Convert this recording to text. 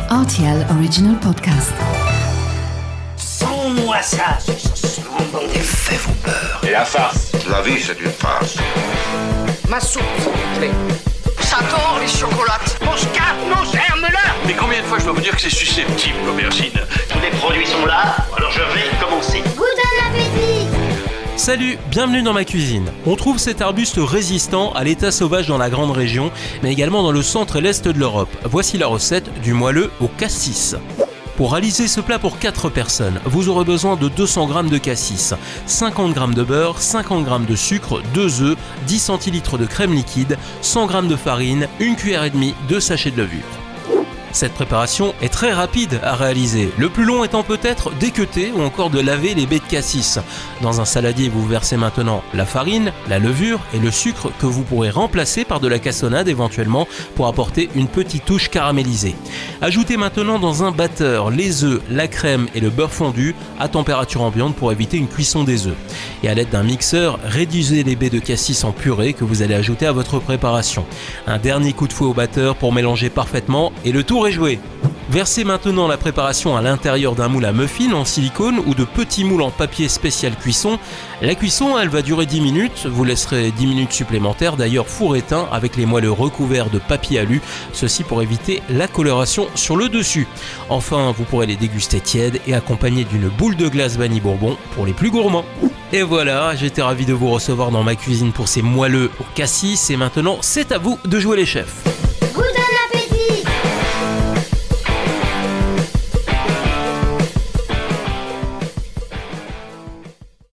RTL Original Podcast. Sans-moi ça, c'est bon. Les faits vont peur. Et la farce. La vie, c'est une farce. Ma soupe, s'il vous plaît. Ça tord les chocolates. Mon scarpe, mon germe-là. Mais combien de fois je dois vous dire que c'est susceptible, l'aubergine? Tous les produits sont là, alors je vais commencer. Bon appétit! Salut, bienvenue dans ma cuisine. On trouve cet arbuste résistant à l'état sauvage dans la grande région, mais également dans le centre et l'est de l'Europe. Voici la recette du moelleux au cassis. Pour réaliser ce plat pour 4 personnes, vous aurez besoin de 200 g de cassis, 50 g de beurre, 50 g de sucre, 2 œufs, 10 centilitres de crème liquide, 100 g de farine, 1 cuillère et demie de sachet de levure. Cette préparation est très rapide à réaliser, le plus long étant peut-être d'équeuter ou encore de laver les baies de cassis. Dans un saladier, vous versez maintenant la farine, la levure et le sucre que vous pourrez remplacer par de la cassonade éventuellement pour apporter une petite touche caramélisée. Ajoutez maintenant dans un batteur les œufs, la crème et le beurre fondu à température ambiante pour éviter une cuisson des œufs. Et à l'aide d'un mixeur, réduisez les baies de cassis en purée que vous allez ajouter à votre préparation. Un dernier coup de fouet au batteur pour mélanger parfaitement et le tour est joué. Versez maintenant la préparation à l'intérieur d'un moule à muffins en silicone ou de petits moules en papier spécial cuisson. La cuisson, elle va durer 10 minutes. Vous laisserez 10 minutes supplémentaires, d'ailleurs four éteint avec les moelleux recouverts de papier alu. Ceci pour éviter la coloration sur le dessus. Enfin, vous pourrez les déguster tièdes et accompagnés d'une boule de glace vanille bourbon pour les plus gourmands. Et voilà, j'étais ravi de vous recevoir dans ma cuisine pour ces moelleux au cassis. Et maintenant, c'est à vous de jouer les chefs.